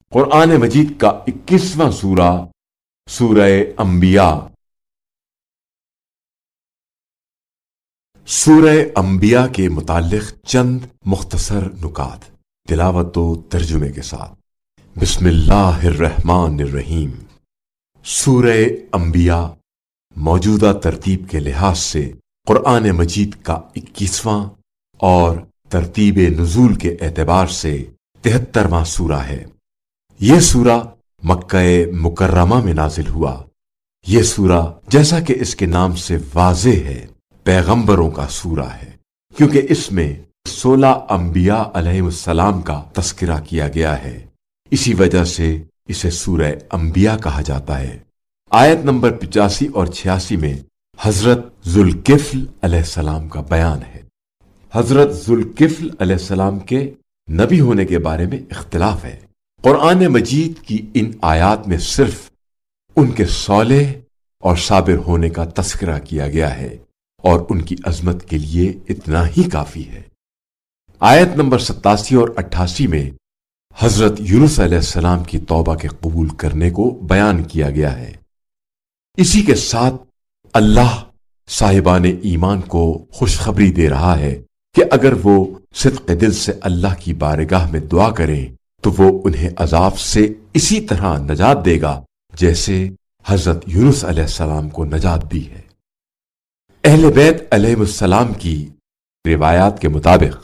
قرآن مجید کا 21واں سورہ سورہ انبیاء۔ سورہ انبیاء کے متعلق چند مختصر نکات تلاوت و ترجمے کے ساتھ۔ بسم اللہ الرحمن الرحیم۔ سورہ انبیاء موجودہ ترتیب کے لحاظ سے قرآن مجید کا 21واں اور ترتیب نزول کے اعتبار سے 73واں سورہ ہے۔ یہ سورہ مکہ مکرمہ میں نازل ہوا۔ یہ سورہ جیسا کہ اس کے نام سے واضح ہے پیغمبروں کا سورہ ہے، کیونکہ اس میں 16 انبیاء علیہ السلام کا تذکرہ کیا گیا ہے، اسی وجہ سے اسے سورہ انبیاء کہا جاتا ہے۔ آیت نمبر 85 اور 86 میں حضرت ذوالکفل علیہ السلام کا بیان ہے۔ حضرت ذوالکفل علیہ السلام کے نبی ہونے کے بارے میں اختلاف ہے۔ قرآن مجید کی ان آیات میں صرف ان کے صالح اور صابر ہونے کا تذکرہ کیا گیا ہے اور ان کی عظمت کے لیے اتنا ہی کافی ہے۔ آیت نمبر 87 اور 88 میں حضرت یونس علیہ السلام کی توبہ کے قبول کرنے کو بیان کیا گیا ہے۔ اسی کے ساتھ اللہ صاحبان ایمان کو خوشخبری دے رہا ہے کہ اگر وہ صدق دل سے اللہ کی بارگاہ میں دعا کریں تو وہ انہیں عذاب سے اسی طرح نجات دے گا جیسے حضرت یونس علیہ السلام کو نجات دی ہے۔ اہل بیت علیہ السلام کی روایات کے مطابق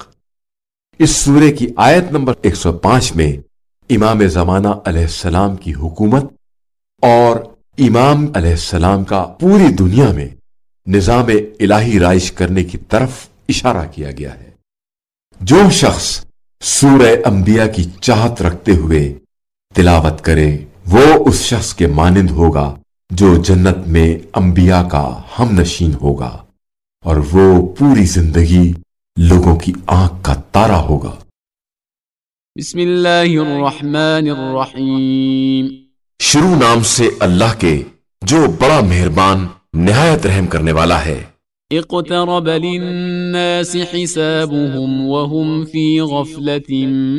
اس سورے کی آیت نمبر 105 میں امام زمانہ علیہ السلام کی حکومت اور امام علیہ السلام کا پوری دنیا میں نظام الہی رائج کرنے کی طرف اشارہ کیا گیا ہے۔ جو شخص سورہ انبیاء کی چاہت رکھتے ہوئے تلاوت کرے وہ اس شخص کے مانند ہوگا جو جنت میں انبیاء کا ہم نشین ہوگا، اور وہ پوری زندگی لوگوں کی آنکھ کا تارا ہوگا۔ بسم اللہ الرحمن الرحیم۔ شروع نام سے اللہ کے جو بڑا مہربان نہایت رحم کرنے والا ہے۔ اقترب للناس حسابهم وهم في غفلة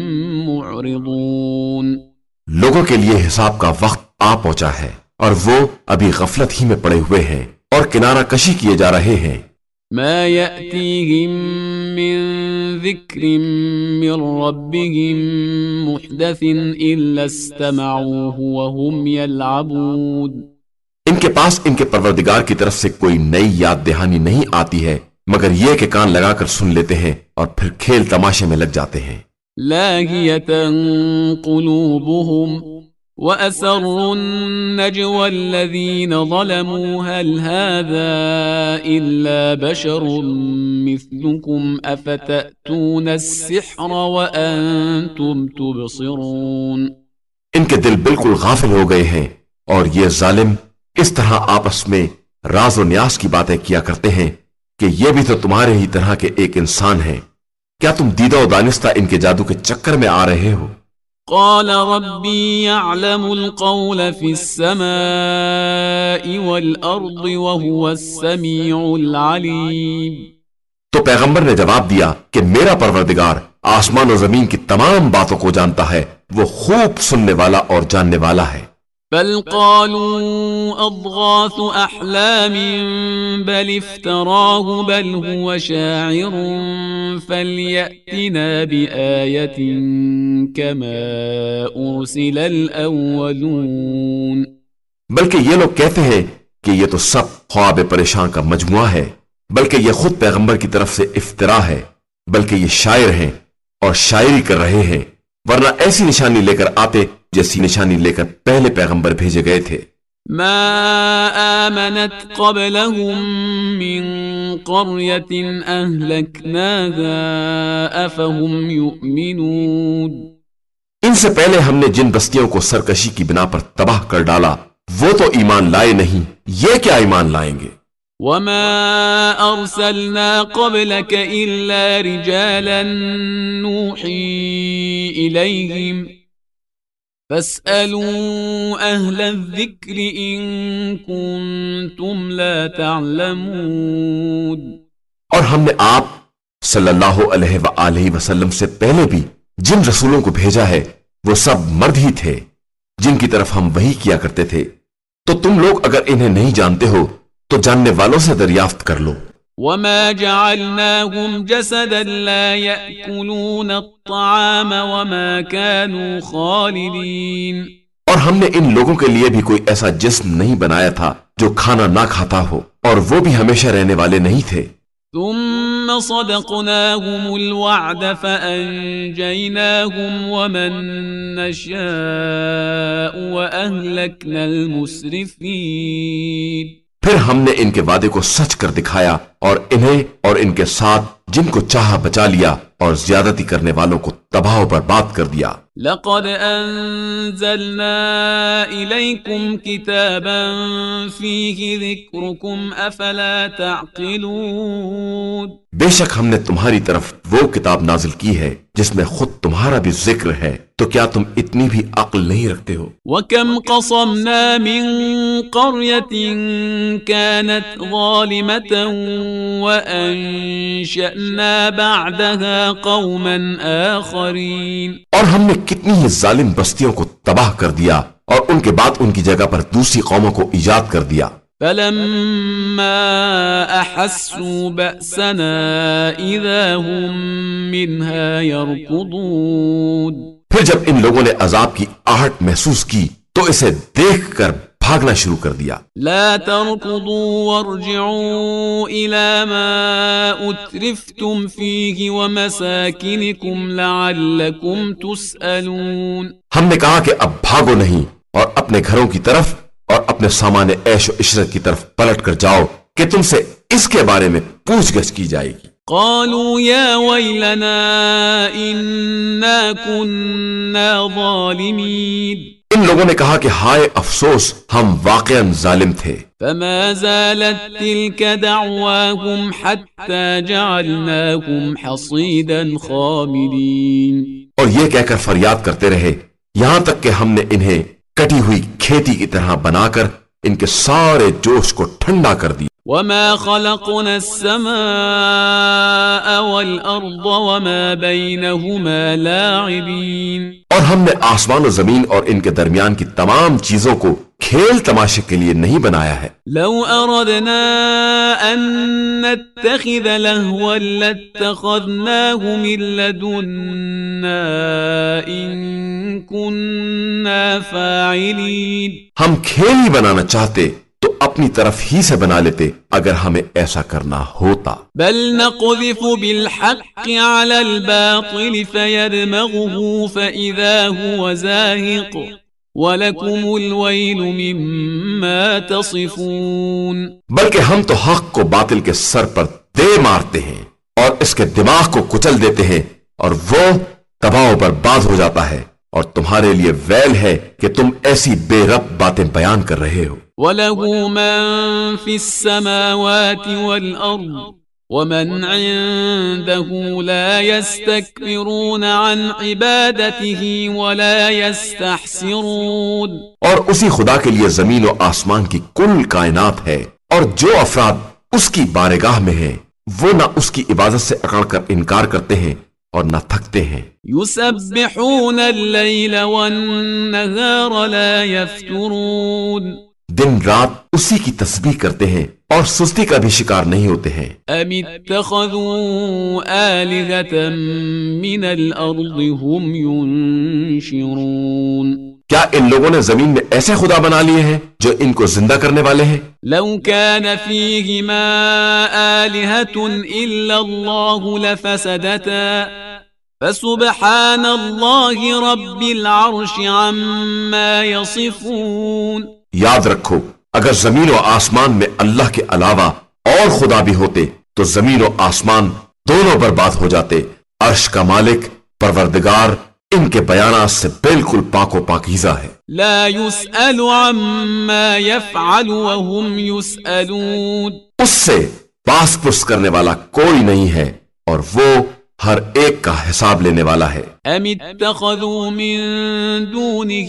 معرضون۔ لوگوں کے لیے حساب کا وقت آ پہنچا ہے اور وہ ابھی غفلت ہی میں پڑے ہوئے ہیں اور کنارہ کشی کیے جا رہے ہیں۔ ما يأتيهم من ذكر من ربهم محدث إلا استمعوه وهم يلعبون۔ ان کے پاس ان کے پروردگار کی طرف سے کوئی نئی یاد دہانی نہیں آتی ہے مگر یہ کہ کان لگا کر سن لیتے ہیں اور پھر کھیل تماشے میں لگ جاتے ہیں۔ لاهية قلوبهم وأسروا النجوى الذين ظلموا هل هذا إلا بشر مثلكم أفتأتون السحر وأنتم تبصرون۔ ان کے دل بالکل غافل ہو گئے ہیں اور یہ ظالم اس طرح آپس میں راز و نیاز کی باتیں کیا کرتے ہیں کہ یہ بھی تو تمہارے ہی طرح کے ایک انسان ہیں، کیا تم دیدہ و دانستہ ان کے جادو کے چکر میں آ رہے ہو؟ قال ربي يعلم القول في السماء والأرض وهو السميع العليم۔ تو پیغمبر نے جواب دیا کہ میرا پروردگار آسمان و زمین کی تمام باتوں کو جانتا ہے، وہ خوب سننے والا اور جاننے والا ہے۔ بل قالوا أضغاث أحلام بل افتراه بل هو شاعر فليأتنا بآية كما أرسل الأولون۔ بلکہ یہ لوگ کہتے ہیں کہ یہ تو سب خواب پریشان کا مجموعہ ہے، بلکہ یہ خود پیغمبر کی طرف سے افترا ہے، بلکہ یہ شاعر ہیں اور شاعری کر رہے ہیں، ورنہ ایسی نشانی لے کر آتے جیسی نشانی لے کر پہلے پیغمبر بھیجے گئے تھے۔ ما آمنت قبلهم من قرية أهلكناها أفهم يؤمنون۔ ان سے پہلے ہم نے جن بستیوں کو سرکشی کی بنا پر تباہ کر ڈالا وہ تو ایمان لائے نہیں، یہ کیا ایمان لائیں گے؟ وما أرسلنا قبلك إلا رجالا نوحي إليهم فاسألوا أهل الذكر إن كنتم لا تعلمون۔ اور ہم نے آپ صلی اللہ علیہ وآلہ وسلم سے پہلے بھی جن رسولوں کو بھیجا ہے وہ سب مرد ہی تھے جن کی طرف ہم وحی کیا کرتے تھے، تو تم لوگ اگر انہیں نہیں جانتے ہو تو جاننے والوں سے دریافت کر لو۔ وما جعلناهم جسدا لا يأكلون الطعام وما كانوا خالدين، اور ہم نے ان لوگوں کے لیے بھی کوئی ایسا جسم نہیں بنایا تھا جو کھانا نہ کھاتا ہو، اور وہ بھی ہمیشہ رہنے والے نہیں تھے۔ ثم صدقناهم الوعد فأنجيناهم ومن نشاء وأهلكنا المسرفين، پھر ہم نے ان کے وعدے کو سچ کر دکھایا اور انہیں اور ان کے ساتھ جن کو چاہا بچا لیا اور زیادتی کرنے والوں کو تباہ و برباد کر دیا۔ لقد أنزلنا إليكم كتابا فيه ذكركم أفلا تعقلون، بے شک ہم نے تمہاری طرف وہ کتاب نازل کی ہے جس میں خود تمہارا بھی ذکر ہے، تو کیا تم اتنی بھی عقل نہیں رکھتے ہو؟ وَكَمْ قَصَمْنَا مِنْ قَرْيَةٍ كَانَتْ ظَالِمَةً وَأَنشَأْنَا بَعْدَهَا قَوْمًا آخَرِينَ، اور ہم نے کتنی ہی ظالم بستیوں کو تباہ کر دیا اور ان کے بعد ان کی جگہ پر دوسری قوموں کو ایجاد کر دیا۔ فَلَمَّا أَحَسُّوا بَأْسَنَا إِذَا هُمْ مِنْهَا يَرْكُضُونَ، پھر جب ان لوگوں نے عذاب کی آہٹ محسوس کی تو اسے دیکھ کر بھاگنا شروع کر دیا۔ لا تركضوا وارجعوا إلى ما أترفتم فيه ومساكنكم لعلكم تسألون، ہم نے کہا کہ اب بھاگو نہیں اور اپنے گھروں کی طرف اور اپنے سامان عیش و عشرت کی طرف پلٹ کر جاؤ کہ تم سے اس کے بارے میں پوچھ گچھ کی جائے گی۔ قالوا يا ويلنا إنا كنا ظالمين، ان لوگوں نے کہا کہ ہائے افسوس، ہم واقعاً ظالم تھے۔ فما زالت تلك دعواهم حتى جعلناهم حصيدا خامدين، اور یہ کہہ کر فریاد کرتے رہے یہاں تک کہ ہم نے انہیں کٹی ہوئی کھیتی کی طرح بنا کر ان کے سارے جوش کو ٹھنڈا کر دیا۔ وما خلقنا السماء والأرض وما بينهما لاعبين، اور ہم نے آسمان و زمین اور ان کے درمیان کی تمام چیزوں کو کھیل تماشے کے لیے نہیں بنایا ہے۔ لو أردنا أن نتخذ لهوا لاتخذناه من لدنا إن كنا فاعلين، ہم کھیل ہی بنانا چاہتے تو اپنی طرف ہی سے بنا لیتے اگر ہمیں ایسا کرنا ہوتا۔ بل نقذف بالحق على الباطل فيدمغه فإذا هو زاهق وَلَكُمُ الْوَيْلُ مِمَّا تَصِفُونَ، بلکہ ہم تو حق کو باطل کے سر پر دے مارتے ہیں اور اس کے دماغ کو کچل دیتے ہیں اور وہ تباہ و برباد ہو جاتا ہے، اور تمہارے لیے ویل ہے کہ تم ایسی بے رب باتیں بیان کر رہے ہو۔ وَلَهُ مَن فِي السَّمَاوَاتِ وَالْأَرْضِ وَمَنْ عِندَهُ لَا يَسْتَكْبِرُونَ عَنْ عِبَادَتِهِ وَلَا يَسْتَحْسِرُونَ، اور اسی خدا کے لیے زمین و آسمان کی کل کائنات ہے، اور جو افراد اس کی بارگاہ میں ہیں وہ نہ اس کی عبادت سے اکڑ کر انکار کرتے ہیں اور نہ تھکتے ہیں۔ يُسَبِّحُونَ اللَّيْلَ وَالنَّهَارَ لَا يَفْتُرُونَ، دن رات اسی کی تسبیح کرتے ہیں اور سستی کا بھی شکار نہیں ہوتے ہیں۔ أَمِ اتَّخَذُوا آلِهَةً مِّنَ الْأَرْضِ هُمْ يُنشِرُونَ، کیا ان لوگوں نے زمین میں ایسے خدا بنا لیے ہیں جو ان کو زندہ کرنے والے ہیں؟ لو كان فيهما آلهة إلا الله لفسدتا فسبحان الله رب العرش عما يصفون، یاد رکھو اگر زمین و آسمان میں اللہ کے علاوہ اور خدا بھی ہوتے تو زمین و آسمان دونوں برباد ہو جاتے۔ عرش کا مالک پروردگار ان کے بیانات سے بالکل پاک و پاکیزہ ہے۔ لا يسأل عما يفعل وهم يسألون، اس سے پاس پرس کرنے والا کوئی نہیں ہے اور وہ ہر ایک کا حساب لینے والا ہے۔ ام اتخذوا من دونه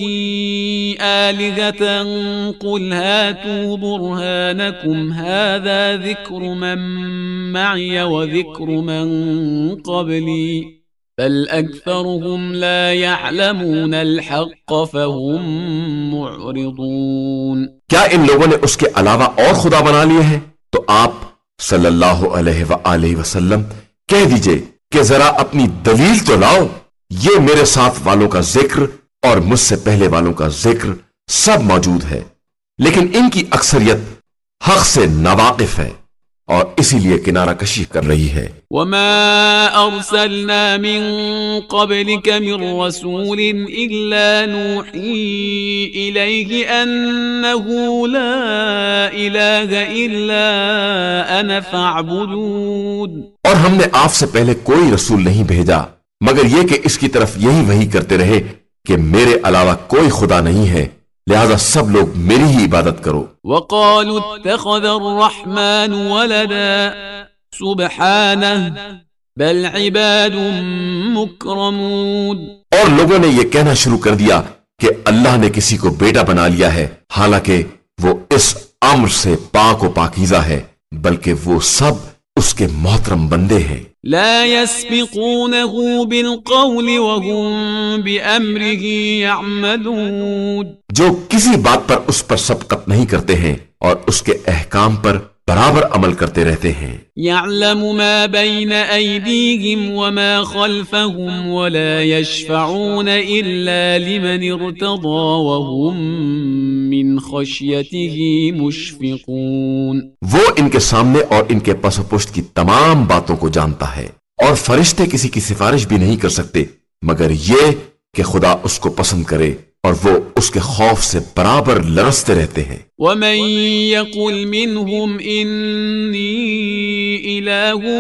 آلهة قل هاتوا برهانكم هذا ذكر من معي وذكر من قبلي بل أكثرهم لا يعلمون الحق فهم معرضون. کیا ان لوگوں نے اس کے علاوہ اور خدا بنا لیے ہیں؟ تو آپ صلی اللہ علیہ وآلہ وسلم کہہ دیجئے کہ ذرا اپنی دلیل تو لاؤ. یہ میرے ساتھ والوں کا ذکر اور مجھ سے پہلے والوں کا ذکر سب موجود ہے، لیکن ان کی اکثریت حق سے ناواقف ہے اور اسی لیے کنارہ کشی کر رہی ہے. وما أرسلنا من قبلك من رسول إلا نوحي إليه أنه لا إله إلا أنا فاعبدون. اور ہم نے آپ سے پہلے کوئی رسول نہیں بھیجا مگر یہ کہ اس کی طرف یہی وحی کرتے رہے کہ میرے علاوہ کوئی خدا نہیں ہے، لہذا سب لوگ میری ہی عبادت کرو. وقالوا اتخذ الرحمن ولدا سبحانه بل عباد مکرمون. اور لوگوں نے یہ کہنا شروع کر دیا کہ اللہ نے کسی کو بیٹا بنا لیا ہے، حالانکہ وہ اس امر سے پاک و پاکیزہ ہے، بلکہ وہ سب اس کے محترم بندے ہیں. لا يسبقونه بالقول وهم بأمره يعملون. جو کسی بات پر اس پر سبقت نہیں کرتے ہیں اور اس کے احکام پر برابر عمل کرتے رہتے ہیں. يعلم ما بين أيديهم وما خلفهم ولا يشفعون إلا لمن ارتضى وهم من خشيته مشفقون. وہ ان کے سامنے اور ان کے پس و پشت کی تمام باتوں کو جانتا ہے، اور فرشتے کسی کی سفارش بھی نہیں کر سکتے مگر یہ کہ خدا اس کو پسند کرے، اور وہ اس کے خوف سے برابر لرزتے رہتے ہیں. ومن يقل منهم إني إله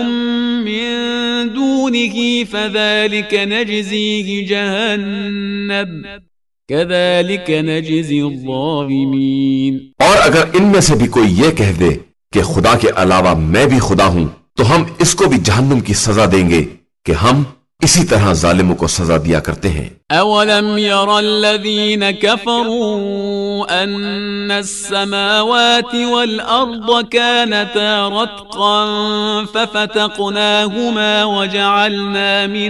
من دونه فذلك نجزيه جهنم كذلك نجزي الظالمين. اور اگر ان میں سے بھی کوئی یہ کہہ دے کہ خدا کے علاوہ میں بھی خدا ہوں تو ہم اس کو بھی جہنم کی سزا دیں گے کہ ہم اسی طرح ظالموں کو سزا دیا کرتے ہیں. اولم ير الذين كفروا ان السماوات والارض كانتا رتقا ففتقناهما وجعلنا من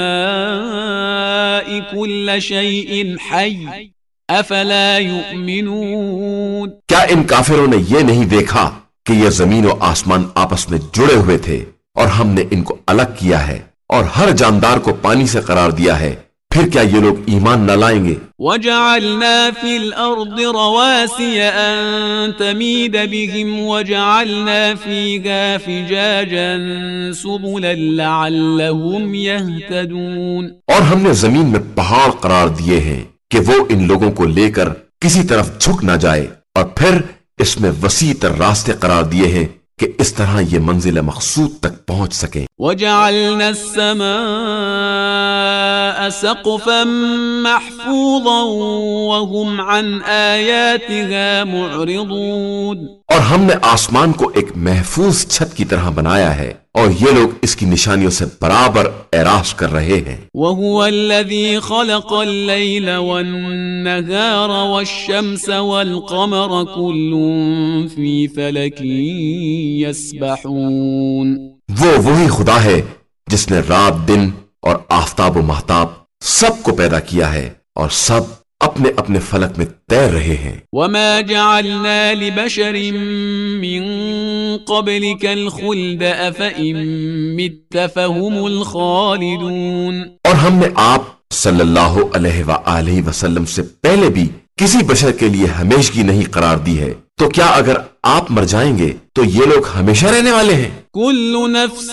الماء كل شيء حي افلا يؤمنون. کیا ان کافروں نے یہ نہیں دیکھا کہ یہ زمین و آسمان آپس میں جڑے ہوئے تھے اور ہم نے ان کو الگ کیا ہے اور ہر جاندار کو پانی سے قرار دیا ہے، پھر کیا یہ لوگ ایمان نہ لائیں گے؟ وَجَعَلْنَا فِي الْأَرْضِ رَوَاسِيَ أَن تَمِيدَ بِهِمْ وَجَعَلْنَا فِيهَا فِجَاجًا سُبُلًا لَعَلَّهُمْ يَهْتَدُونَ. اور ہم نے زمین میں پہاڑ قرار دیے ہیں کہ وہ ان لوگوں کو لے کر کسی طرف جھک نہ جائے، اور پھر اس میں وسیع تر راستے قرار دیے ہیں کہ اس طرح یہ منزل مقصود تک پہنچ سکیں. وَجَعَلْنَا السَّمَاءَ سَقْفًا مَحْفُوظًا وَهُمْ عَنْ آيَاتِهَا مُعْرِضُونَ. اور ہم نے آسمان کو ایک محفوظ چھت کی طرح بنایا ہے اور یہ لوگ اس کی نشانیوں سے برابر اعراض کر رہے ہیں. وَهُوَ الَّذِي خَلَقَ اللَّيْلَ وَالنَّهَارَ وَالشَّمْسَ وَالْقَمَرَ كُلٌّ فِي فَلَكٍ يَسْبَحُونَ. وہ وہی خدا ہے جس نے رات دن اور آفتاب و مہتاب سب کو پیدا کیا ہے اور سب اپنے اپنے فلک میں تیر رہے ہیں. وَمَا جَعَلْنَا لِبَشَرٍ مِّن قَبْلِكَ الْخُلْدَ أَفَإِن مِّتَّ فَهُمُ الْخَالِدُونَ. اور ہم نے آپ صلی اللہ علیہ وآلہ وسلم سے پہلے بھی کسی بشر کے لیے ہمیشگی نہیں قرار دی ہے، تو کیا اگر آپ مر جائیں گے تو یہ لوگ ہمیشہ رہنے والے ہیں؟ كُلُّ نَفْسٍ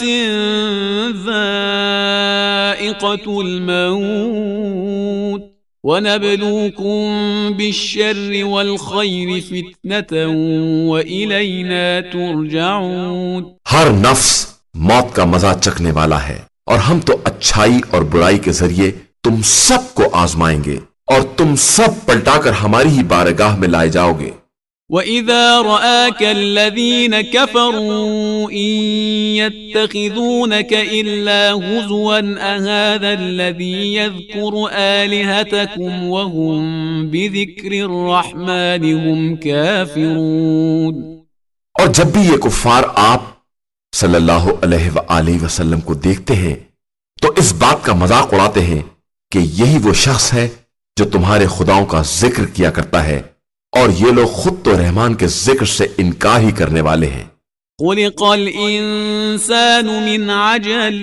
ذَائِقَةُ الْمَوْتِ وَنَبْلُوكُمْ بِالشَّرِّ وَالْخَيْرِ فِتْنَةً وَإِلَيْنَا تُرْجَعُونَ. ہر نفس موت کا مزہ چکھنے والا ہے اور ہم تو اچھائی اور برائی کے ذریعے تم سب کو آزمائیں گے اور تم سب پلٹا کر ہماری ہی بارگاہ میں لائے جاؤ گے. وَإِذَا رَآكَ الَّذِينَ كَفَرُوا إِن يَتَّخِذُونَكَ إِلَّا هُزُوًا أَهَذَا الَّذِي يَذْكُرُ آلِهَتَكُمْ وَهُمْ بِذِكْرِ الرَّحْمَنِ هُمْ كَافِرُونَ. اور جب بھی یہ کفار آپ صلی اللہ علیہ وآلہ وسلم کو دیکھتے ہیں تو اس بات کا مذاق اڑاتے ہیں کہ یہی وہ شخص ہے جو تمہارے خداؤں کا ذکر کیا کرتا ہے، اور یہ لوگ خود تو رحمان کے ذکر سے انکار ہی کرنے والے ہیں۔ خلق الإنسان من عجل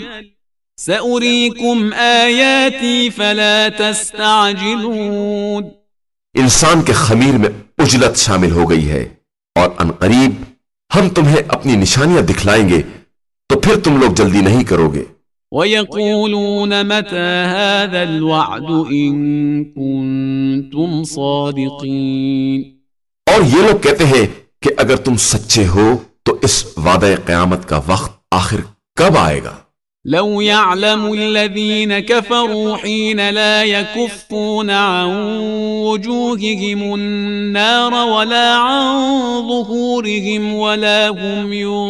سأريكم آياتي فلا تستعجلون۔ انسان کے خمیر میں عجلت شامل ہو گئی ہے، اور عنقریب ہم تمہیں اپنی نشانیاں دکھلائیں گے تو پھر تم لوگ جلدی نہیں کرو گے۔ وَيَقُولُونَ مَتَى هَذَا الْوَعْدُ إِن كُنتُمْ صَادِقِينَ۔ اور یہ لوگ کہتے ہیں کہ اگر تم سچے ہو تو اس وعدہ قیامت کا وقت آخر کب آئے گا؟ لو يعلم الذين كفروا حين لا يكفون عن وجوههم النار ولا عن ظهورهم ولا هم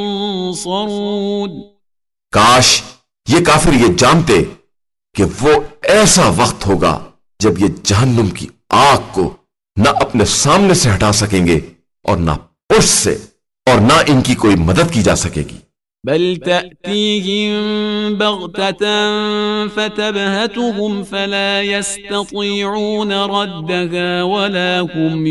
ينصرون۔ کاش یہ کافر یہ جانتے کہ وہ ایسا وقت ہوگا جب یہ جہنم کی آگ کو نہ اپنے سامنے سے ہٹا سکیں گے اور نہ پشت سے، اور نہ ان کی کوئی مدد کی جا سکے گی۔ بل تأتيهم بغتة فتبهتهم فلا يستطيعون ردها ولا هم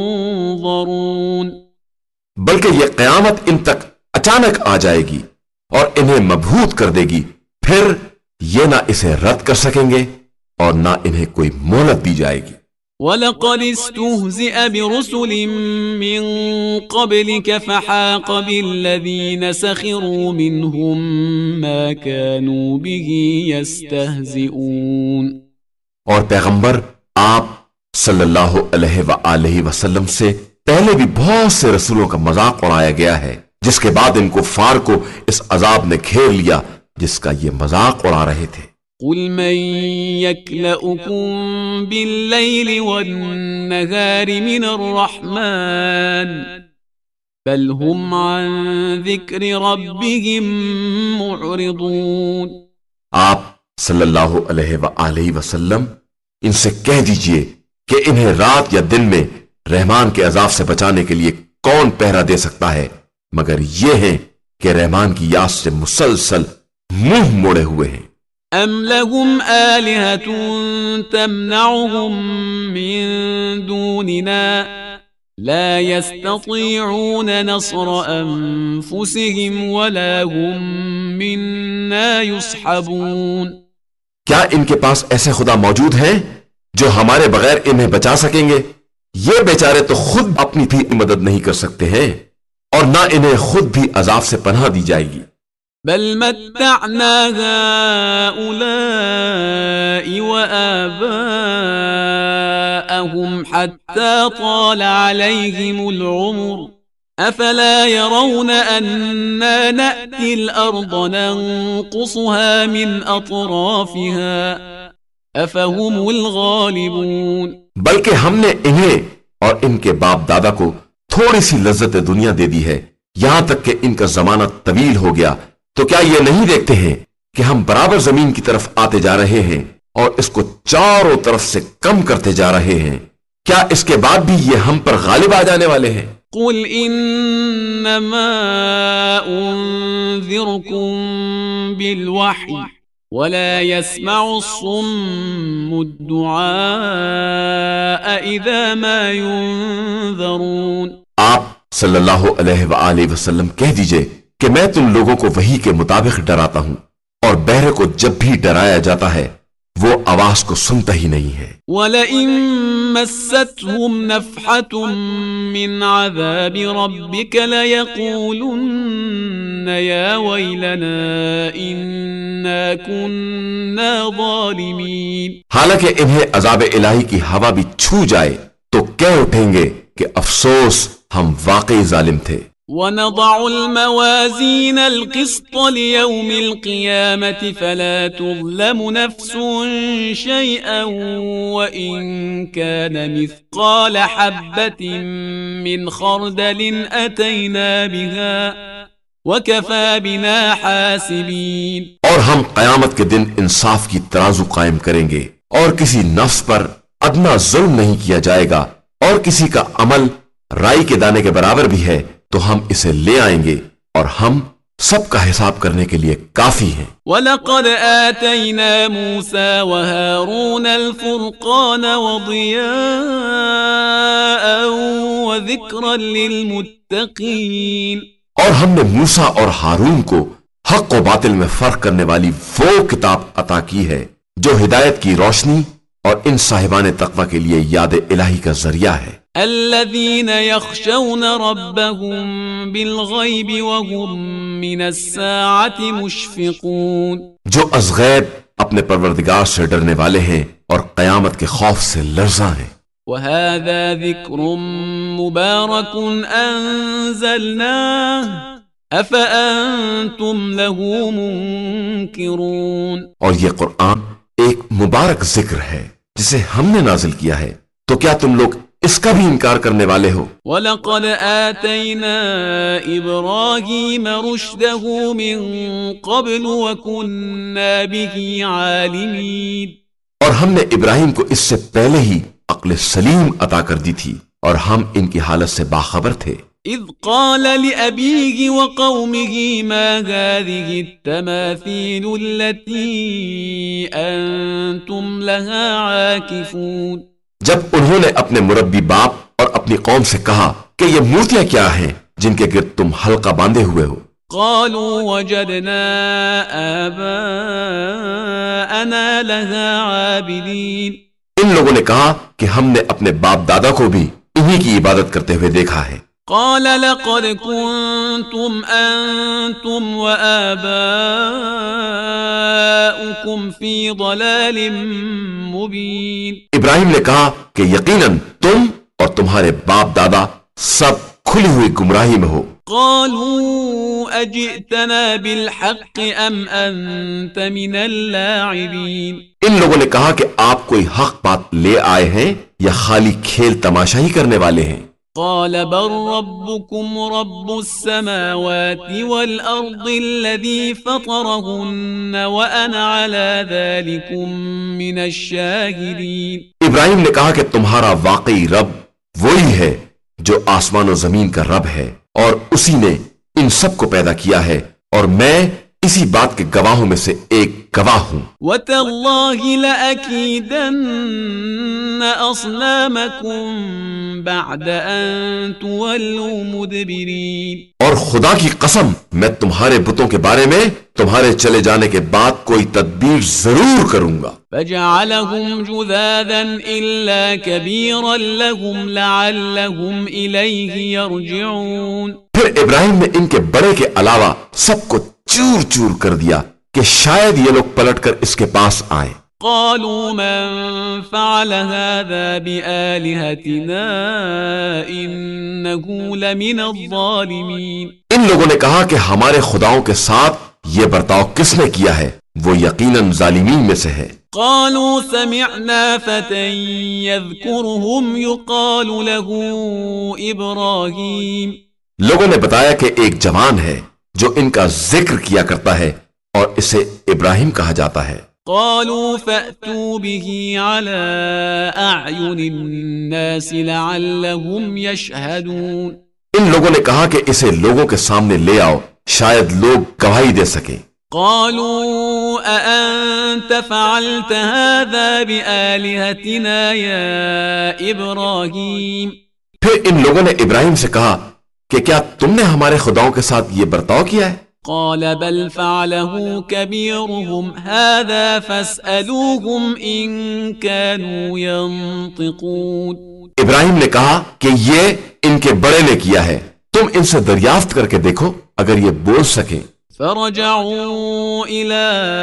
ينظرون۔ بلکہ یہ قیامت ان تک اچانک آ جائے گی اور انہیں مبہوت کر دے گی، پھر یہ نہ اسے رد کر سکیں گے اور نہ انہیں کوئی مہلت دی جائے گی۔ وَلَقَدِ اسْتُهْزِئَ بِرُسُلٍ مِّن قَبْلِكَ فَحَاقَ بِالَّذِينَ سَخِرُوا مِنْهُمْ مَا كَانُوا بِهِ يَسْتَهْزِئُونَ۔ اور پیغمبر آپ صلی اللہ علیہ وآلہ وسلم سے پہلے بھی بہت سے رسولوں کا مذاق اڑایا گیا ہے، جس کے بعد ان کفار کو اس عذاب نے گھیر لیا جس کا یہ مذاق اڑا رہے تھے۔ قُلْ مَن يَكْلَؤُكُم بِاللَّيْلِ وَالنَّهَارِ مِنَ الرَّحْمَنِ بَلْ هُمْ عَن ذِكْرِ رَبِّهِم مُعْرِضُونَ۔ آپ صلی اللہ علیہ وآلہ وسلم ان سے کہہ دیجئے کہ انہیں رات یا دن میں رحمان کے عذاب سے بچانے کے لیے کون پہرا دے سکتا ہے، مگر یہ ہیں کہ رحمان کی یاد سے مسلسل منہ موڑے ہوئے ہیں۔ أَمْ لَهُمْ آلِهَةٌ تَمْنَعُهُمْ مِنْ دُونِنَا لَا يَسْتَطِيعُونَ نَصْرَ أَنفُسِهِمْ وَلَا هُمْ مِنَّا يُصْحَبُونَ۔ کیا ان کے پاس ایسے خدا موجود ہیں جو ہمارے بغیر انہیں بچا سکیں گے؟ یہ بیچارے تو خود اپنی بھی مدد نہیں کر سکتے ہیں، اور نہ انہیں خود بھی عذاب سے پناہ دی جائے گی۔ بل متعنا هؤلاء وآباءهم حتى طال عليهم العمر أفلا يرون أنا نأتي الأرض ننقصها من أطرافها أفهم الغالبون۔ بلکہ ہم نے انہیں اور ان کے باپ دادا کو تھوڑی سی لذت دنیا دے دی ہے، یہاں تک کہ ان کا زمانہ طویل ہو گیا، تو کیا یہ نہیں دیکھتے ہیں کہ ہم برابر زمین کی طرف آتے جا رہے ہیں اور اس کو چاروں طرف سے کم کرتے جا رہے ہیں؟ کیا اس کے بعد بھی یہ ہم پر غالب آ جانے والے ہیں؟ قل انما انذركم بالوحی ولا يسمع الصم الدعاء اذا ما ينذرون۔ آپ صلی اللہ علیہ وآلہ وسلم کہہ دیجئے کہ میں تم لوگوں کو وحی کے مطابق ڈراتا ہوں، اور بہرے کو جب بھی ڈرایا جاتا ہے وہ آواز کو سنتا ہی نہیں ہے۔ وَلَئِن مَسَّتْهُمْ نَفْحَةٌ مِّنْ عَذَابِ رَبِّكَ لَيَقُولُنَّ يَا وَيْلَنَا إِنَّا كُنَّا ظَالِمِينَ۔ حالانکہ انہیں عذاب الہی کی ہوا بھی چھو جائے تو کہہ اٹھیں گے کہ افسوس، ہم واقعی ظالم تھے۔ وَنَضَعُ الْمَوَازِينَ الْقِسْطَ لِيَوْمِ الْقِيَامَةِ فَلَا تُظْلَمُ نَفْسٌ شَيْئًا وَإِن كَانَ مِثْقَالَ حَبَّةٍ مِّنْ خَرْدَلٍ أَتَيْنَا بِهَا وَكَفَى بِنَا حَاسِبِينَ۔ اور ہم قیامت کے دن انصاف کی ترازو قائم کریں گے، اور کسی نفس پر ادنا ظلم نہیں کیا جائے گا، اور کسی کا عمل رائی کے دانے کے برابر بھی ہے تو ہم اسے لے آئیں گے، اور ہم سب کا حساب کرنے کے لیے کافی ہیں۔ وَلَقَدْ آتَيْنَا مُوسَى وَهَارُونَ الْفُرْقَانَ وَضِيَاءً وَذِكْرًا لِلْمُتَّقِينَ، اور ہم نے موسیٰ اور ہارون کو حق و باطل میں فرق کرنے والی وہ کتاب عطا کی ہے جو ہدایت کی روشنی اور ان صاحبان تقوی کے لیے یاد الہی کا ذریعہ ہے۔ الذين يخشون ربهم بالغيب وهم من الساعة مشفقون، جو از غیب اپنے پروردگار سے ڈرنے والے ہیں اور قیامت کے خوف سے لرزاں ہیں۔ وهذا ذكر مبارك أنزلناه أفأنتم له منكرون، اور یہ قرآن ایک مبارک ذکر ہے جسے ہم نے نازل کیا ہے، تو کیا تم لوگ اس کا بھی انکار کرنے والے ہو؟ وَلَقَدْ آتَيْنَا إِبْرَاهِيمَ رُشْدَهُ مِن قَبْلُ وَكُنَّا بِهِ عَالِمِينَ، اور ہم نے ابراہیم کو اس سے پہلے ہی عقل سلیم عطا کر دی تھی اور ہم ان کی حالت سے باخبر تھے۔ إِذْ قَالَ لِأَبِيهِ وَقَوْمِهِ مَا هَذِهِ التَّمَاثِيلُ الَّتِي أَنْتُمْ لَهَا عَاكِفُونَ، جب انہوں نے اپنے مربی باپ اور اپنی قوم سے کہا کہ یہ مورتیاں کیا ہیں جن کے گرد تم حلقہ باندھے ہوئے ہو؟ قالوا وجدنا آباءنا لها عابدين، ان لوگوں نے کہا کہ ہم نے اپنے باپ دادا کو بھی انہی کی عبادت کرتے ہوئے دیکھا ہے۔ قال لقد كنتم أنتم وآباؤكم في ضلال مبين، ابراہیم نے کہا کہ یقیناً تم اور تمہارے باپ دادا سب کھلی ہوئی گمراہی میں ہو۔ قالوا أجئتنا بالحق أم أنت من اللاعبين، ان لوگوں نے کہا کہ آپ کوئی حق بات لے آئے ہیں یا خالی کھیل تماشا ہی کرنے والے ہیں؟ قال بل ربكم رب السماوات والأرض الذي فطرهن وأنا على ذلكم من الشاهدين، ابراہیم نے کہا کہ تمہارا واقعی رب وہی ہے جو آسمان و زمین کا رب ہے اور اسی نے ان سب کو پیدا کیا ہے اور میں اسی بات کے گواہوں میں سے ایک گواہ ہوں۔ وَتَاللَّهِ لَأَكِيدَنَّ أَصْنَامَكُمْ بَعْدَ أَن تُوَلُّوا مُدْبِرِينَ، اور خدا کی قسم میں تمہارے بتوں کے بارے میں تمہارے چلے جانے کے بعد کوئی تدبیر ضرور کروں گا۔ فَجَعَلَهُمْ جُذَاذًا إِلَّا كَبِيرًا لَهُمْ لَعَلَّهُمْ إِلَيْهِ يَرْجِعُونَ، پھر ابراہیم نے ان کے بڑے کے علاوہ سب کو چور چور کر دیا کہ شاید یہ لوگ پلٹ کر اس کے پاس آئیں۔ قالوا من فعل هذا بآلهتنا إنه لمن الظالمين، ان لوگوں نے کہا کہ ہمارے خداؤں کے ساتھ یہ برتاؤ کس نے کیا ہے؟ وہ یقیناً ظالمین میں سے ہے۔ قالوا سمعنا فتى يذكرهم يقال له إبراهيم، لوگوں نے بتایا کہ ایک جوان ہے جو ان کا ذکر کیا کرتا ہے اور اسے ابراہیم کہا جاتا ہے۔ قالوا فأتوا به على أعين الناس لعلهم يشهدون، ان لوگوں نے کہا کہ اسے لوگوں کے سامنے لے آؤ شاید لوگ گواہی دے سکیں۔ قالوا أأنت فعلت هذا بآلهتنا يا إبراهيم، پھر ان لوگوں نے ابراہیم سے کہا کہ کیا تم نے ہمارے خداؤں کے ساتھ یہ برتاؤ کیا ہے؟ قال بل فعله كبيرهم هذا فاسألوهم إن كانوا ينطقون، ابراہیم نے کہا کہ یہ ان کے بڑے نے کیا ہے، تم ان سے دریافت کر کے دیکھو اگر یہ بول سکیں۔ فرجعوا إلى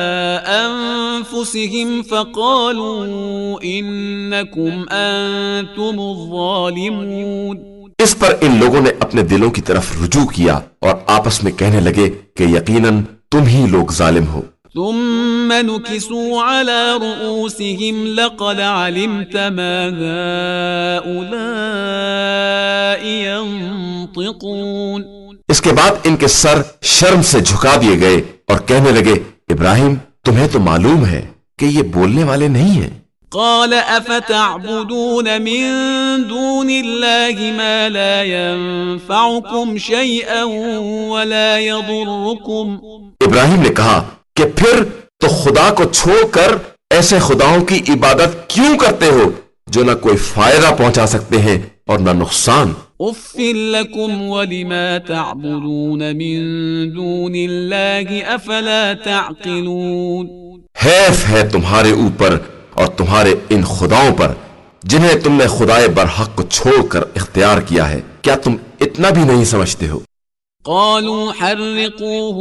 أنفسهم فقالوا إنكم أنتم الظالمون، اس پر ان لوگوں نے اپنے دلوں کی طرف رجوع کیا اور آپس میں کہنے لگے کہ یقیناً تم ہی لوگ ظالم ہو۔ ثم نكسوا على رؤوسهم لقد علمت ما هؤلاء ينطقون، اس کے بعد ان کے سر شرم سے جھکا دیے گئے اور کہنے لگے ابراہیم تمہیں تو معلوم ہے کہ یہ بولنے والے نہیں ہیں۔ قال أفتعبدون من دون الله ما لا ينفعكم شيئا ولا يضركم. ابراہیم نے کہا کہ پھر تو خدا کو چھوڑ کر ایسے خداؤں کی عبادت کیوں کرتے ہو جو نہ کوئی فائدہ پہنچا سکتے ہیں اور نہ نقصان. اف لكم ولما تعبدون من دون الله افلا تعقلون. حیف ہے تمہارے اوپر اور تمہارے ان خداؤں پر جنہیں تم نے خدائے برحق کو چھوڑ کر اختیار کیا ہے، کیا تم اتنا بھی نہیں سمجھتے ہو؟ قالوا حرقوه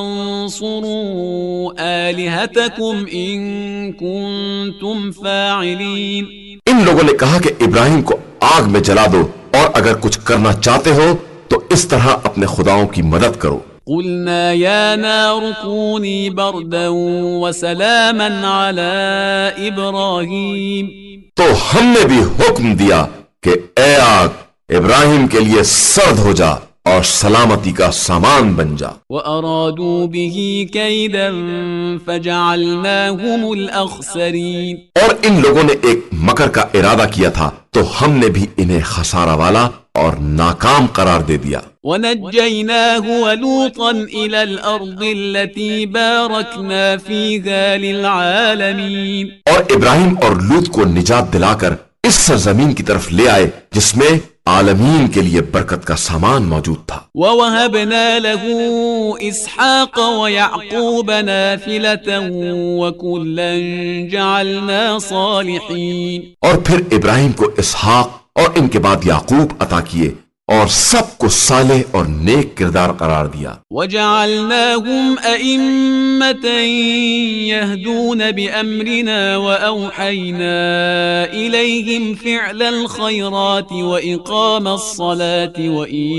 وانصروا آلهتكم إن كنتم فاعلين. ان لوگوں نے کہا کہ ابراہیم کو آگ میں جلا دو اور اگر کچھ کرنا چاہتے ہو تو اس طرح اپنے خداؤں کی مدد کرو. قلنا يا نار كوني بردا وسلاما على إبراهيم. تو ہم نے بھی حکم دیا کہ اے آگ ابراہیم کے لیے سرد ہو جا اور سلامتی کا سامان بن جا. وَأَرَادُوا بِهِ كَيْدًا فَجَعَلْنَاهُمُ الْأَخْسَرِينَ. اور ان لوگوں نے ایک مکر کا ارادہ کیا تھا تو ہم نے بھی انہیں خسارہ والا اور ناکام قرار دے دیا. وَنَجَّيْنَاهُ وَلُوطًا إِلَى الْأَرْضِ الَّتِي بَارَكْنَا فِيهَا لِلْعَالَمِينَ. اور ابراہیم اور لوط کو نجات دلا کر اس سرزمین کی طرف لے آئے جس میں عالمین کے لیے برکت کا سامان موجود تھا. وَوَهَبْنَا لَهُ إِسْحَاقَ وَيَعْقُوبَ نَافِلَةً وَكُلًّا جَعَلْنَا صَالِحِينَ. اور پھر ابراہیم کو اسحاق اور ان کے بعد یعقوب عطا کیے اور سب کو صالح اور نیک کردار قرار دیا. وَجَعَلْنَاهُمْ أَئِمَّةً يَهْدُونَ بِأَمْرِنَا وَأَوْحَيْنَا إِلَيْهِمْ فِعْلَ الْخَيْرَاتِ وَإِقَامَ الصَّلَاةِ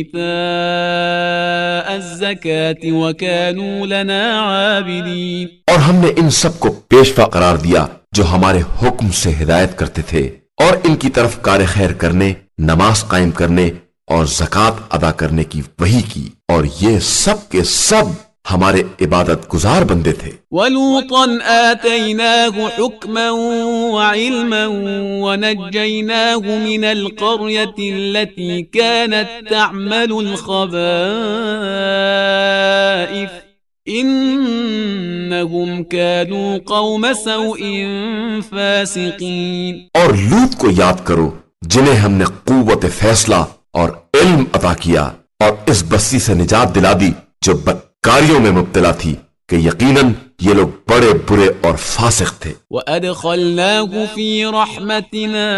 وَإِيتَاءَ الزَّكَاةِ وَكَانُوا لَنَا عَابِدِينَ. اور ہم نے ان سب کو پیشوا قرار دیا جو ہمارے حکم سے ہدایت کرتے تھے اور ان کی طرف کار خیر کرنے، نماز قائم کرنے اور زکوٰۃ ادا کرنے کی وحی کی، اور یہ سب کے سب ہمارے عبادت گزار بندے تھے. وَلُوطًا آتَيْنَاهُ حُكْمًا وَعِلْمًا وَنَجَّيْنَاهُ مِنَ الْقَرْيَةِ الَّتِي كَانَتْ تَعْمَلُ الْخَبَائِثَ إِنَّهُمْ كَانُوا قَوْمَ سَوْءٍ فَاسِقِينَ. اور لوط کو یاد کرو جنہیں ہم نے قوت فیصلہ اور علم عطا کیا اور اس بستی سے نجات دلا دی جو بدکاریوں میں مبتلا تھی کہ یقیناً یہ لوگ بڑے برے اور فاسق تھے. وَأَدْخَلْنَاهُ فِي رَحْمَتِنَا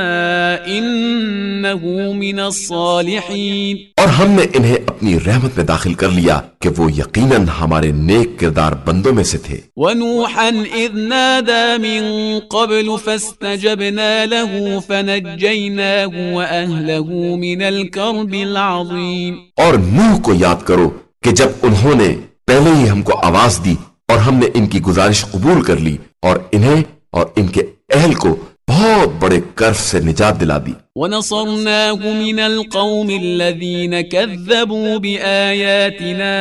إِنَّهُ مِنَ الصَّالِحِينَ. اور ہم نے انہیں اپنی رحمت میں داخل کر لیا کہ وہ یقیناً ہمارے نیک کردار بندوں میں سے تھے. وَنُوحًا إِذْ نَادَى مِن قَبْلُ فَاسْتَجَبْنَا لَهُ فَنَجَّيْنَاهُ وَأَهْلَهُ مِنَ الْكَرْبِ الْعَظِيمِ. اور نوح کو یاد کرو کہ جب انہوں نے پہلے ہی ہم کو آواز دی اور ہم نے ان کی گزارش قبول کر لی اور انہیں اور ان کے اہل کو بہت بڑے کرب سے نجات دلا دی. وَنَصَرْنَاهُ مِنَ الْقَوْمِ الَّذِينَ كَذَّبُوا بِآيَاتِنَا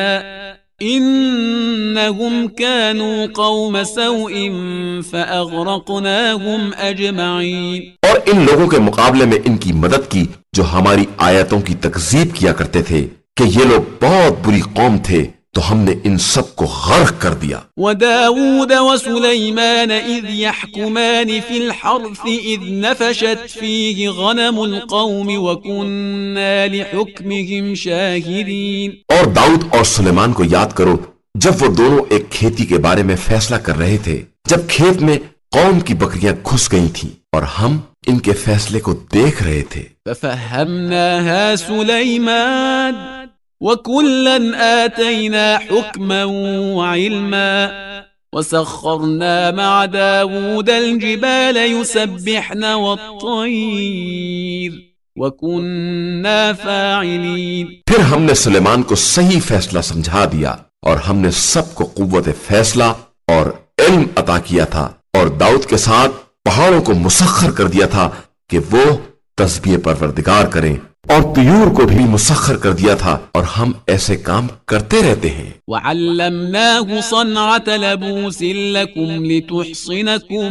إِنَّهُمْ كَانُوا قَوْمَ سَوْءٍ فَأَغْرَقْنَاهُمْ أَجْمَعِينَ. اور ان لوگوں کے مقابلے میں ان کی مدد کی جو ہماری آیتوں کی تکذیب کیا کرتے تھے کہ یہ لوگ بہت بری قوم تھے تو ہم نے ان سب کو غرق کر دیا. وَدَاوُودَ وَسُلَيْمَانَ إِذْ يَحْكُمَانِ فِي الْحَرْثِ إِذْ نَفَشَتْ فِيهِ غَنَمُ الْقَوْمِ وَكُنَّا لِحُكْمِهِمْ شَاهِدِينَ. اور داؤد اور سلیمان کو یاد کرو جب وہ دونوں ایک کھیتی کے بارے میں فیصلہ کر رہے تھے، جب کھیت میں قوم کی بکریاں گھس گئی تھیں اور ہم ان کے فیصلے کو دیکھ رہے تھے. فَفَهَّمْنَاهَا سُلَيْمَانَ وَكُلًّا آتَيْنَا حُكْمًا وَعِلْمًا وَسَخَّرْنَا مَعَ دَاوُودَ الْجِبَالَ يُسَبِّحْنَ وَالطَّيْرَ وَكُنَّا فَاعِلِينَ. پھر ہم نے سلیمان کو صحیح فیصلہ سمجھا دیا اور ہم نے سب کو قوت فیصلہ اور علم عطا کیا تھا، اور داؤد کے ساتھ پہاڑوں کو مسخر کر دیا تھا کہ وہ تسبیح پروردگار کریں اور طیور کو بھی مسخر کر دیا تھا اور ہم ایسے کام کرتے رہتے ہیں. وعلمناه صنعة لبوس لكم لتحصنكم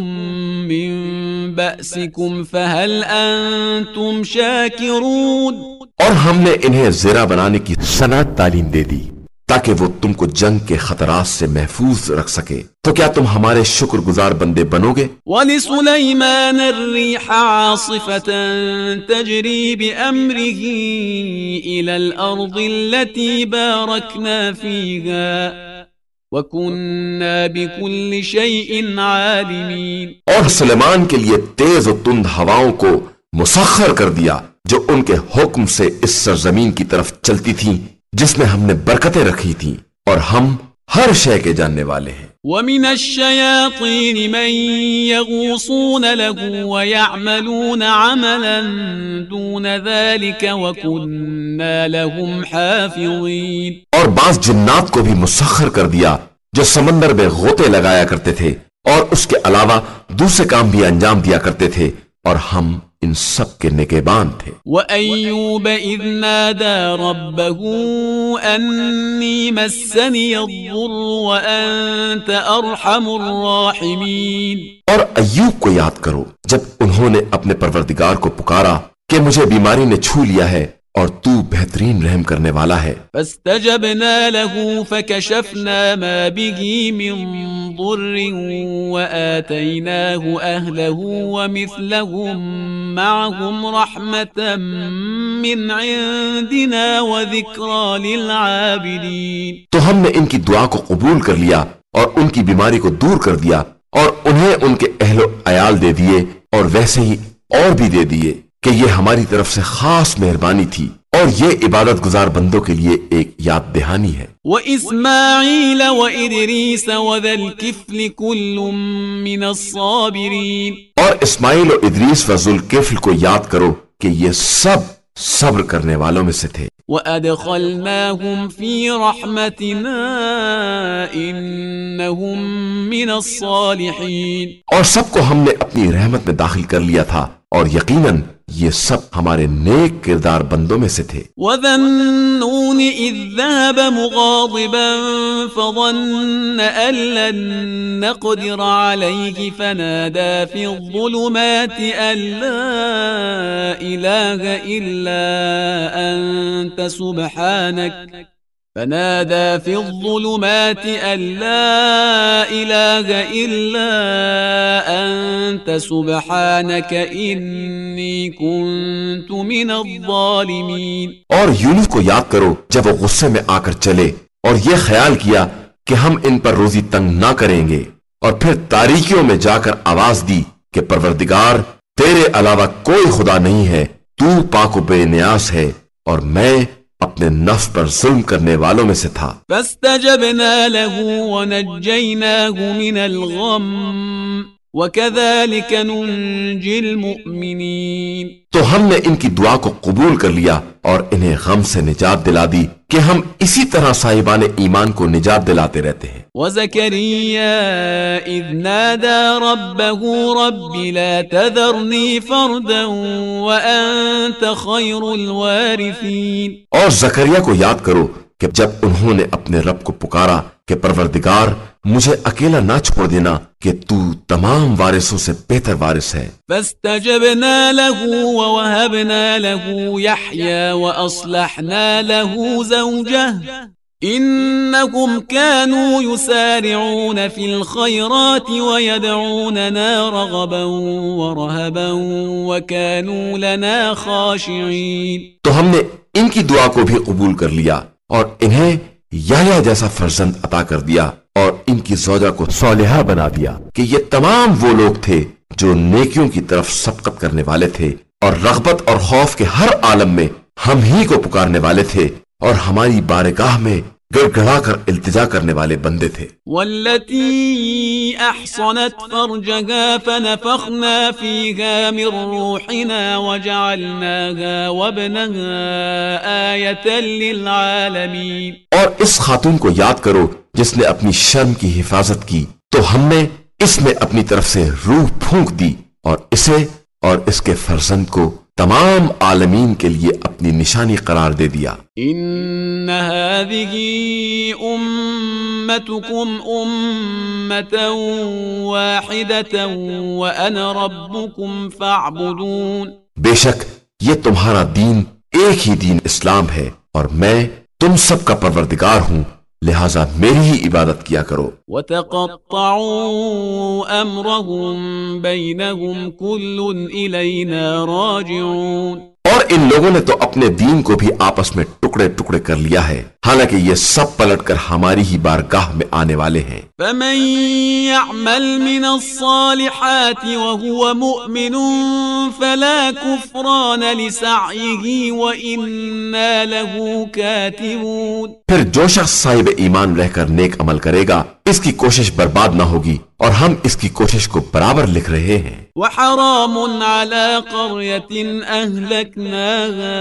من بأسكم فهل أنتم شاكرون. اور ہم نے انہیں زیرہ بنانے کی صنعت تعلیم دے دی تاکہ وہ تم کو جنگ کے خطرات سے محفوظ رکھ سکے. تو کیا تم ہمارے شکر گزار بندے بنو گے؟ وَلِسُلَيْمَانَ الرِّيحَ عَاصِفَةً تَجْرِي بِأَمْرِهِ إِلَى الْأَرْضِ الَّتِي بَارَكْنَا فِيهَا وَكُنَّا بِكُلِّ شَيْءٍ عَالِمِينَ. اور سلیمان کے لیے تیز و تند ہواؤں کو مسخر کر دیا جو ان کے حکم سے اس سرزمین کی طرف چلتی تھیں جس میں ہم نے برکتیں رکھی تھیں، اور ہم ہر شے کے جاننے والے ہیں. وَمِنَ الشَّيَاطِينِ مَن يَغُوصُونَ لَهُ وَيَعْمَلُونَ عَمَلًا دُونَ ذَلِكَ وَكُنَّا لَهُمْ حَافِظِينَ. اور بعض جنات کو بھی مسخر کر دیا جو سمندر میں غوطے لگایا کرتے تھے اور اس کے علاوہ دوسرے کام بھی انجام دیا کرتے تھے، اور ہم ان سب کے نگہبان تھے. وَأَيُّوبَ إِذْ نَادَى رَبَّهُ أَنِّي مَسَّنِيَ الضُّرُّ وَأَنْتَ أَرْحَمُ الرَّاحِمِينَ. اور ایوب کو یاد کرو جب انہوں نے اپنے پروردگار کو پکارا کہ مجھے بیماری نے چھو لیا ہے اور تو بہترین رحم کرنے والا ہے. فَاسْتَجَبْنَا لَهُ فَكَشَفْنَا مَا بِهِ مِنْ ضُرٍّ وَآتَيْنَاهُ أَهْلَهُ وَمِثْلَهُمْ مَعَهُمْ رَحْمَةً مِّنْ عِنْدِنَا وَذِكْرَى لِلْعَابِدِينَ. تو ہم نے ان کی دعا کو قبول کر لیا اور ان کی بیماری کو دور کر دیا اور انہیں ان کے اہل و عیال دے دیے اور ویسے ہی اور بھی دے دیے کہ یہ ہماری طرف سے خاص مہربانی تھی اور یہ عبادت گزار بندوں کے لیے ایک یاد دہانی ہے. وَإِسْمَاعِيلَ وَإِدْرِيسَ وَذَا الْكِفْلِ كُلٌّ مِّنَ الصَّابِرِينَ. اور اسماعیل و ادریس و ذوالکفل کو یاد کرو کہ یہ سب صبر کرنے والوں میں سے تھے. وَأَدْخَلْنَاهُمْ فِي رَحْمَتِنَا إِنَّهُمْ مِنَ الصَّالِحِينَ. اور سب کو ہم نے اپنی رحمت میں داخل کر لیا تھا اور یقیناً یہ سب ہمارے نیک کردار بندوں میں سے تھے. وَذَا النُّونِ إِذ ذَّهَبَ مُغَاضِبًا فَظَنَّ أَن لَّن نَّقْدِرَ عَلَيْهِ فَنَادَىٰ فِي الظُّلُمَاتِ أَن لَّا إِلَٰهَ إِلَّا أَنتَ سُبْحَانَكَ فنادى في الظلمات أن لا إله إلا أنت سبحانك إني كنت من الظالمين. اور یونس کو یاد کرو جب وہ غصے میں آ کر چلے اور یہ خیال کیا کہ ہم ان پر روزی تنگ نہ کریں گے، اور پھر تاریکیوں میں جا کر آواز دی کہ پروردگار تیرے علاوہ کوئی خدا نہیں ہے، تو پاک و بے نیاز ہے اور میں اپنے نفس پر ظلم کرنے والوں میں سے تھا. فاستجبنا له ونجيناه من الغم وكذلك ننجي المؤمنين. تو ہم نے ان کی دعا کو قبول کر لیا اور انہیں غم سے نجات دلا دی کہ ہم اسی طرح صاحبان ایمان کو نجات دلاتے رہتے ہیں. وَزَكَرِيَّا إِذْ نَادَى رَبَّهُ رَبِّ لَا تَذَرْنِي فَرْدًا وَأَنْتَ خَيْرُ الْوَارِثِينَ. اور زکریا کو یاد کرو کہ جب انہوں نے اپنے رب کو پکارا کہ پروردگار مجھے اکیلا نہ چھوڑ دینا کہ تو تمام وارثوں سے بہتر وارث ہے. فاستجبنا له ووهبنا له يحيى وأصلحنا له زوجه إنهم كانوا يسارعون في الخيرات ويدعوننا رغبا ورهبا وكانوا لنا خاشعين. تو ہم نے ان کی دعا کو بھی قبول کر لیا اور انہیں یحییٰ جیسا فرزند عطا کر دیا اور ان کی زوجہ کو صالحہ بنا دیا کہ یہ تمام وہ لوگ تھے جو نیکیوں کی طرف سبقت کرنے والے تھے اور رغبت اور خوف کے ہر عالم میں ہم ہی کو پکارنے والے تھے اور ہماری بارگاہ میں گڑ گڑا کر التجا کرنے والے بندے تھے. والتي أحصنت فرجها فنفخنا فيها من روحنا وجعلناها وابنها آية للعالمين. اور اس خاتون کو یاد کرو جس نے اپنی شرم کی حفاظت کی تو ہم نے اس میں اپنی طرف سے روح پھونک دی اور اسے اور اس کے فرزند کو तमाम आलमीन के लिए अपनी निशानी करार दे दिया। إن هذه أمتكم أمة واحدة وأنا ربكم فاعبدون، बेशक ये तुम्हारा दीन एक ही दीन इस्लाम है और मैं तुम सब का परवरदिगार हूँ, लिहाजा मेरी ही इबादत किया करो। وتقطعوا أمرهم بينهم كل إلينا راجعون، और इन लोगों ने तो अपने दीन को भी आपस में टुकड़े टुकड़े कर लिया है, हालांकि ये सब पलटकर हमारी ही बारगाह में आने वाले हैं। فمن يعمل من الصالحات وهو مؤمن فلا كفران لسعيه وإنا له كاتبون، फिर जो शख्स साहिब ईमान रहकर नेक अमल करेगा, इसकी कोशिश बर्बाद ना होगी और हम इसकी कोशिश को बराबर लिख रहे हैं। وحرام على قرية أهلكناها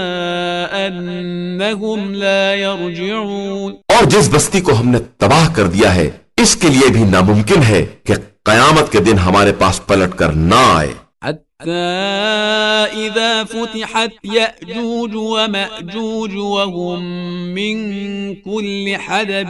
أنهم لا يرجعون، और जिस बस्ती को हमने तबाह कर दिया है, इसके लिए भी नामुमकिन है कि कयामत के दिन हमारे पास पलट कर ना आए। حتى إذا فتحت يأجوج ومأجوج وهم من كل حدب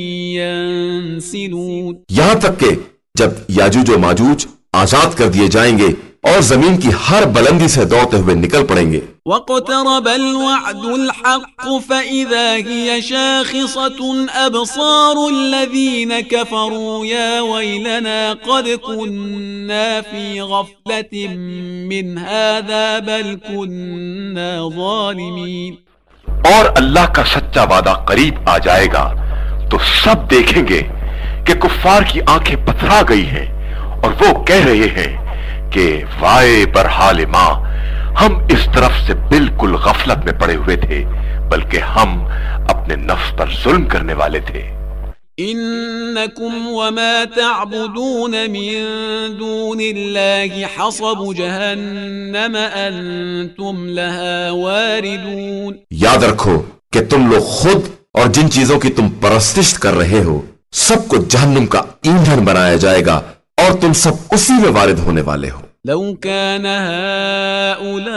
ينسلون، यहाँ तक कि जब याजूज और माजूज आजाद कर दिए जाएंगे और जमीन की हर बुलंदी से दौड़ते हुए निकल पड़ेंगे। واقترب الوعد الحق فإذا هي شاخصة أبصار الذين كفروا يا ويلنا قد كنا في غفلة من هذا بل كنا ظالمين، और अल्लाह का सच्चा वादा करीब आ जाएगा तो सब देखेंगे कि कुफ्फार की आंखें पथरा गई हैं और वो कह रहे हैं कि वाए बरहाल माँ, हम इस तरफ से बिल्कुल गफलत में पड़े हुए थे, बल्कि हम अपने नफ्स पर जुल्म करने वाले थे। إنكم وما تعبدون من دون الله حصب جهنم أنتم لها واردون، याद रखो कि तुम लोग खुद और जिन चीजों की तुम परस्तिश कर रहे हो, सबको जहन्नुम का ईंधन बनाया जाएगा और तुम सब उसी में वारिद होने वाले हो। لو كان هؤلاء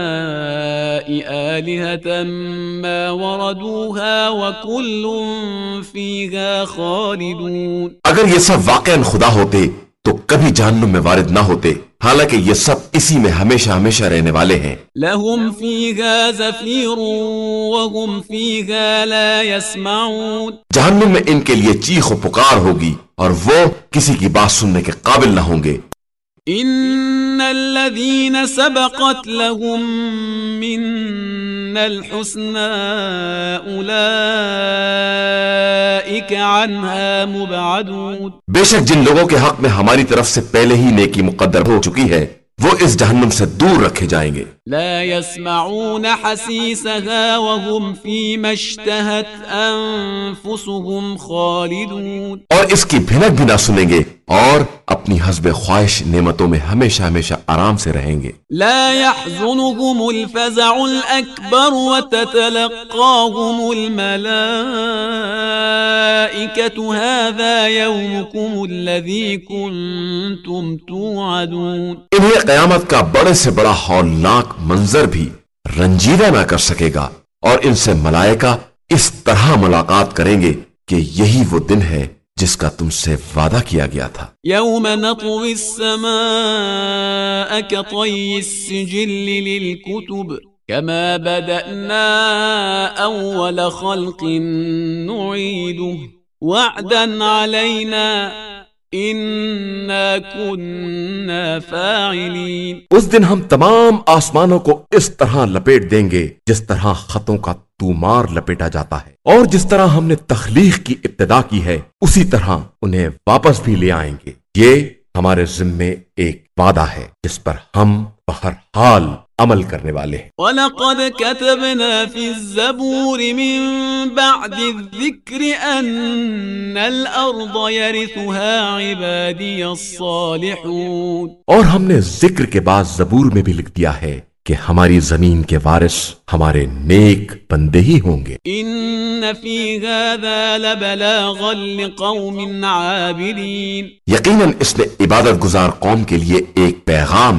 آلهة ما وردوها وكل فيها خالدون، अगर ये सब वाकईन खुदा होते तो कभी जहन्नुम में वारिद ना होते, हालांकि ये सब इसी में हमेशा हमेशा रहने वाले हैं। لهم فيها زفير وهم فيها لا يسمعون، जहन्नुम में इनके लिए चीख पुकार होगी और वो किसी की बात सुनने के काबिल ना होंगे। إن الذين سبقت لهم منا الحسنى أولئك عنها مبعدون، बेशक जिन लोगों के हक में हमारी तरफ से पहले ही नेकी मुकद्दर हो चुकी है, वो इस जहन्नुम से दूर रखे जाएंगे। لا يسمعون حسيسها وهم فيما اشتهت أنفسهم خالدون، और इसकी भिनक भी ना सुनेंगे और अपनी हस्बे ख्वाहिश नेमतों में हमेशा हमेशा आराम से रहेंगे। لا يحزنهم الفزع الأكبر وتتلقاهم الملائكة هذا يومكم الذي كنتم توعدون، इन्हें कयामत का बड़े से बड़ा हौलनाक मंजर भी रंजीदा ना कर सकेगा और इनसे मलाइका इस तरह मुलाकात करेंगे कि यही वो दिन है जिसका तुमसे वादा किया गया था। يوم نطوي السماء كطي السجل للكتب كما بدأنا أول خلق نعيده وعدا علينا إنا كنا فاعلين، उस दिन हम तमाम आसमानों को इस तरह लपेट देंगे जिस तरह खतों का तूमार लपेटा जाता है, और जिस तरह हमने तख्लीक की इब्तिदा की है उसी तरह उन्हें वापस भी ले आएंगे। ये हमारे जिम्मे एक वादा है जिस पर हम बहर हाल अमल करने वाले हैं। وَلَقَدْ كَتَبْنَا فِي الزَّبُورِ مِن بَعْدِ الذِّكْرِ أَنَّ الْأَرْضَ يَرِثُهَا عِبَادِيَ الصَّالِحُونَ، और हमने जिक्र के बाद जबूर में भी लिख दिया है कि हमारी जमीन के वारिस हमारे नेक बंदे ही होंगे। إِنَّ فِي هَذَا لَبَلَاغًا لِقَوْمٍ عَابِدِينَ، यकीनन इसमें इबादत गुजार कौम के लिए एक पैगाम है।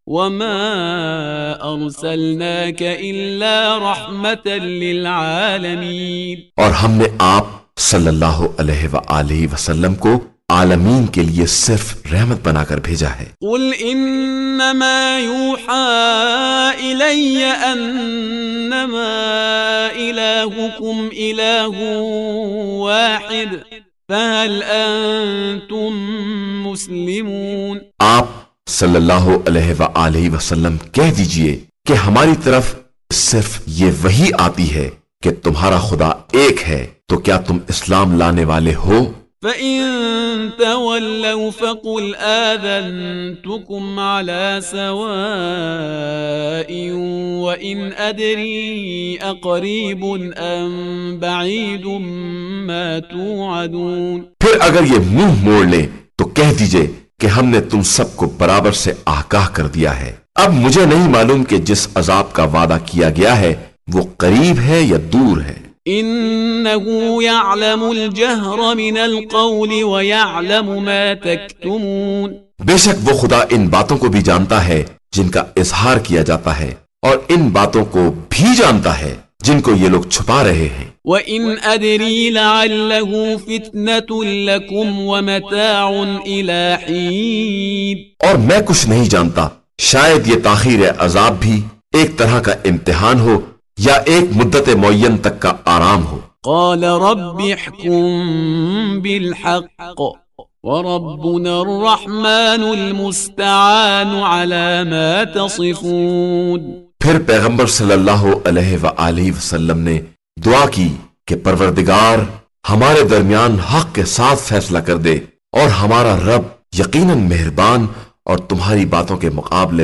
وما أرسلناك إلا رحمة للعالمين. اور ہم نے آپ صلی اللہ علیہ وآلہ وسلم کو عالمین کے لیے صرف رحمت بنا کر بھیجا ہے. قل انما يوحى الي انما الهكم اله واحد فهل انتم مسلمون. آپ صلی اللہ علیہ وآلہ وسلم کہہ دیجئے کہ ہماری طرف صرف یہ وحی آتی ہے کہ تمہارا خدا ایک ہے، تو کیا تم اسلام لانے والے ہو؟ فَإِن تَوَلَّوْا فَقُلْ آذَنْتُكُمْ عَلَى سَوَاءٍ وَإِنْ أَدْرِي أَقَرِيبٌ أَمْ بَعِيدٌ مَا تُوعَدُونَ. پھر اگر یہ منہ موڑ لیں تو کہہ دیجئے کہ ہم نے تم سب کو برابر سے آگاہ کر دیا ہے. اب مجھے نہیں معلوم کہ جس عذاب کا وعدہ کیا گیا ہے وہ قریب ہے یا دور ہے. إنه يعلم الجهر من القول ويعلم ما تكتمون. بے شک وہ خدا ان باتوں کو بھی جانتا ہے جن کا اظہار کیا جاتا ہے، اور ان باتوں کو بھی جانتا ہے جن کو یہ لوگ چھپا رہے ہیں. وَإِنْ أَدْرِي لَعَلَّهُ فِتْنَةٌ لَكُمْ وَمَتَاعٌ إِلَى حِينٍ. اور میں کچھ نہیں جانتا، شاید یہ تاخیر عذاب بھی ایک طرح کا امتحان ہو یا ایک مدت معین تک کا آرام ہو. قال رب احكم بالحق وربنا الرحمن المستعان على ما تصفون. پھر پیغمبر صلی اللہ علیہ وآلہ وسلم نے دعا کی کہ پروردگار ہمارے درمیان حق کے ساتھ فیصلہ کر دے، اور ہمارا رب یقیناً مہربان اور تمہاری باتوں کے مقابلے